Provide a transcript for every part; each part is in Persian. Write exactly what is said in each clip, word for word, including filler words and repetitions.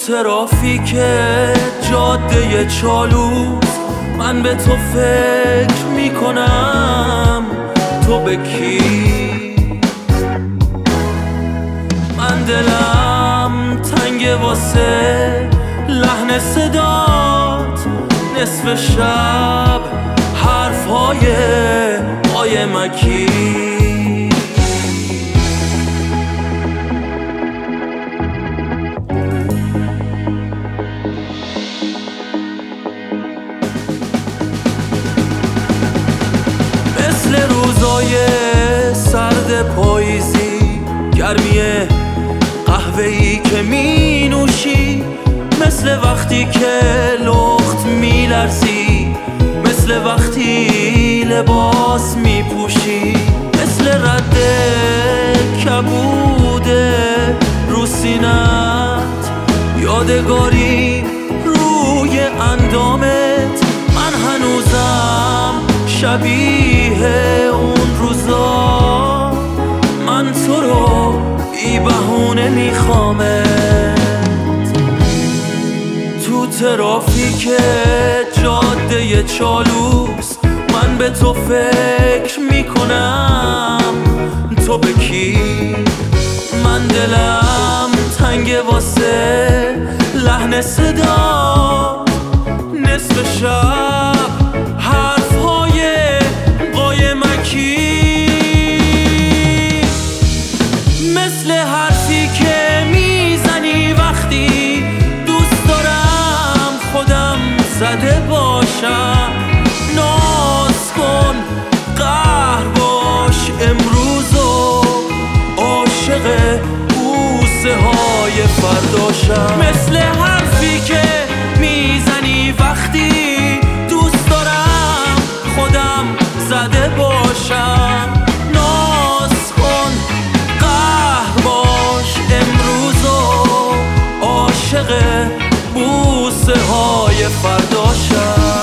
ترافیک جاده چالوس من به تو فکر میکنم، تو به کی؟ من دلم تنگ واسه لحن صدات، نصف شب حرفهای قایمکی. مثل روزای سرد پاییزی، گرمی قهوه‌ای که می نوشی، مثل وقتی که لخت می لرزی، مثل وقتی لباس می پوشی، مثل رد کبود رو سینت، یادگاری روی اندامت. من هنوزم شبیه اون روزا، من تو رو بی بهونه میخوامت. تو ترافیک جاده چالوس من به تو فکر میکنم، تو به کی؟ من دلم تنگ واسه لحن صدا، نصف شب حرفهای قایمکی، مثل حرفی که میزنی وقتی دوست دارم خودم زده باشم. ناز کن، قهر باش امروز و عاشق بوسه های فرداشم. مثل حرفی که میزنی وقتی دوست دارم خودم زده باشم. ناز کن، قهر باش امروز و عاشق بوسه های فرداشم.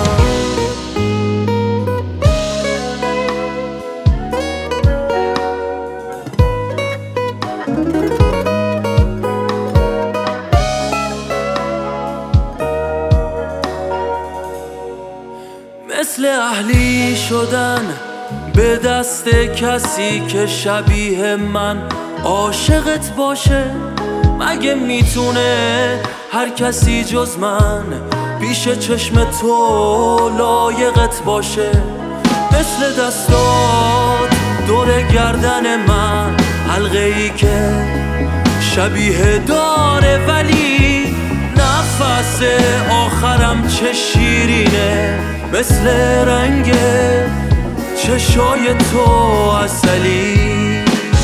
مثل اهلی شدن به دست کسی که شبیه من عاشقت باشه، مگه میتونه هر کسی جز من پیش چشم تو لایقت باشه؟ مثل دستات دور گردن من حلقه ای که شبیه داره، ولی نفس آخرم چه شیرینه، مثل رنگ چشای تو عسلی.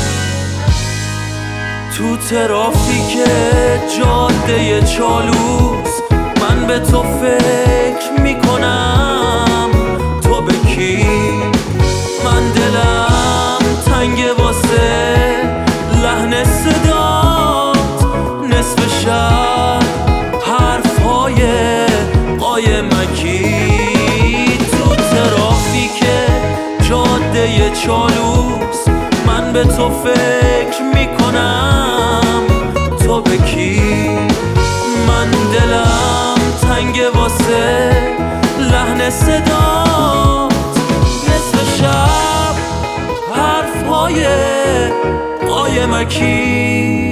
تو ترافیک جاده چالوس من به تو فکر میکنم، تو به کی؟ من دلم تنگ واسه لحن صدات، نصف شب حرفهای قایمکی. تو ترافیک جاده چالوس من به تو فکر میکنم، تو به کی؟ من دلم تنگ واسه لحن صدات، نصف شب حرفهای قایمکی.